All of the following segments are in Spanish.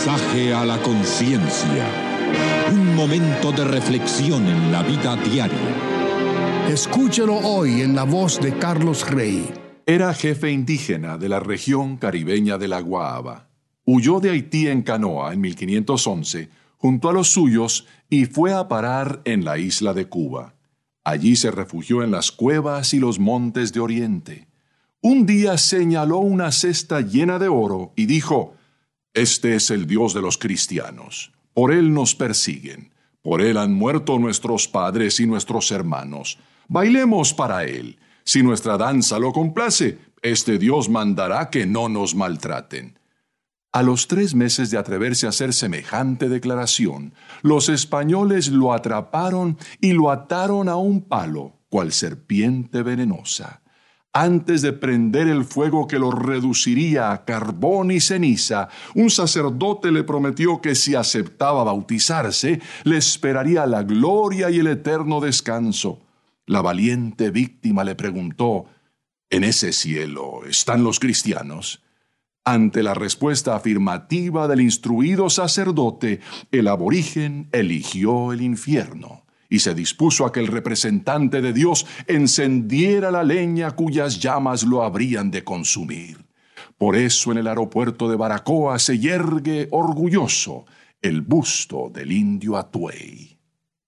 Mensaje a la conciencia. Un momento de reflexión en la vida diaria. Escúchelo hoy en la voz de Carlos Rey. Era jefe indígena de la región caribeña de la Guaaba. Huyó de Haití en canoa en 1511 junto a los suyos y fue a parar en la isla de Cuba. Allí se refugió en las cuevas y los montes de Oriente. Un día señaló una cesta llena de oro y dijo: «Este es el Dios de los cristianos. Por él nos persiguen. Por él han muerto nuestros padres y nuestros hermanos. Bailemos para él. Si nuestra danza lo complace, este Dios mandará que no nos maltraten». A los 3 meses de atreverse a hacer semejante declaración, los españoles lo atraparon y lo ataron a un palo, cual serpiente venenosa. Antes de prender el fuego que lo reduciría a carbón y ceniza, un sacerdote le prometió que si aceptaba bautizarse, le esperaría la gloria y el eterno descanso. La valiente víctima le preguntó: «¿En ese cielo están los cristianos?». Ante la respuesta afirmativa del instruido sacerdote, el aborigen eligió el infierno y se dispuso a que el representante de Dios encendiera la leña cuyas llamas lo habrían de consumir. Por eso en el aeropuerto de Baracoa se yergue orgulloso el busto del indio Atuey.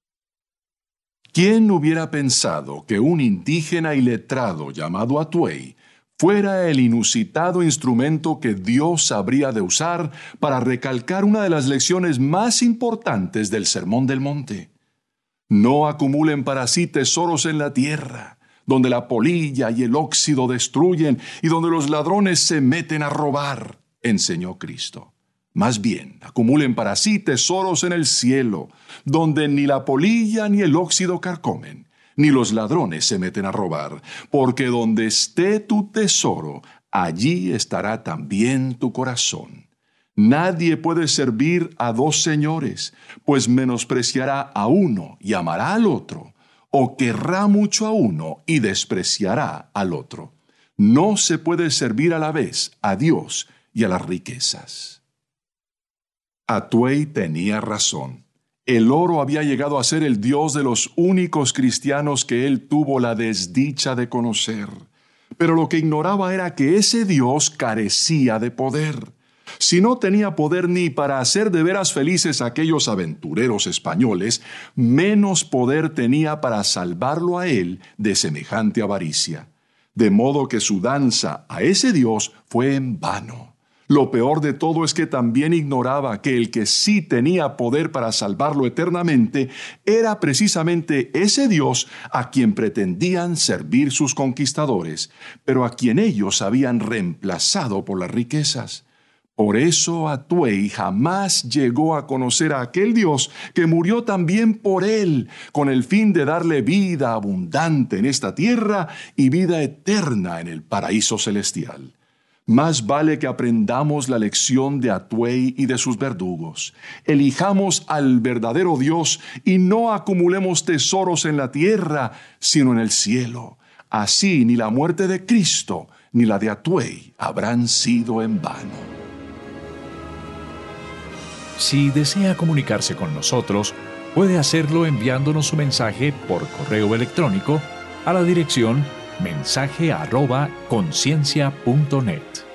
¿Quién hubiera pensado que un indígena iletrado llamado Atuey fuera el inusitado instrumento que Dios habría de usar para recalcar una de las lecciones más importantes del Sermón del Monte? No acumulen para sí tesoros en la tierra, donde la polilla y el óxido destruyen y donde los ladrones se meten a robar, enseñó Cristo. Más bien, acumulen para sí tesoros en el cielo, donde ni la polilla ni el óxido carcomen, ni los ladrones se meten a robar, porque donde esté tu tesoro, allí estará también tu corazón. Nadie puede servir a 2 señores, pues menospreciará a uno y amará al otro, o querrá mucho a uno y despreciará al otro. No se puede servir a la vez a Dios y a las riquezas. Atuey tenía razón. El oro había llegado a ser el Dios de los únicos cristianos que él tuvo la desdicha de conocer. Pero lo que ignoraba era que ese Dios carecía de poder. Si no tenía poder ni para hacer de veras felices a aquellos aventureros españoles, menos poder tenía para salvarlo a él de semejante avaricia. De modo que su danza a ese Dios fue en vano. Lo peor de todo es que también ignoraba que el que sí tenía poder para salvarlo eternamente era precisamente ese Dios a quien pretendían servir sus conquistadores, pero a quien ellos habían reemplazado por las riquezas. Por eso Atuey jamás llegó a conocer a aquel Dios que murió también por él, con el fin de darle vida abundante en esta tierra y vida eterna en el paraíso celestial. Más vale que aprendamos la lección de Atuey y de sus verdugos. Elijamos al verdadero Dios y no acumulemos tesoros en la tierra, sino en el cielo. Así ni la muerte de Cristo ni la de Atuey habrán sido en vano. Si desea comunicarse con nosotros, puede hacerlo enviándonos su mensaje por correo electrónico a la dirección mensaje@conciencia.net.